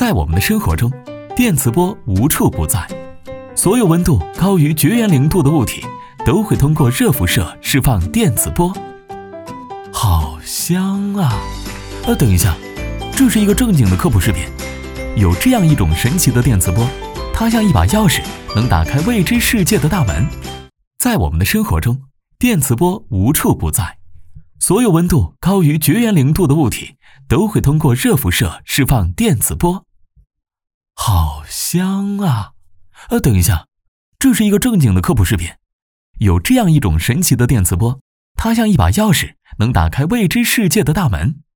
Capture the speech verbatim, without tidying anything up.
在我们的生活中，电磁波无处不在。所有温度高于绝缘零度的物体都会通过热辐射释放电磁波。好香啊！呃，等一下，这是一个正经的科普视频。有这样一种神奇的电磁波，它像一把钥匙，能打开未知世界的大门。在我们的生活中，电磁波无处不在。所有温度高于绝缘零度的物体都会通过热辐射释放电磁波。好香啊！呃，等一下，这是一个正经的科普视频。有这样一种神奇的电磁波，它像一把钥匙，能打开未知世界的大门。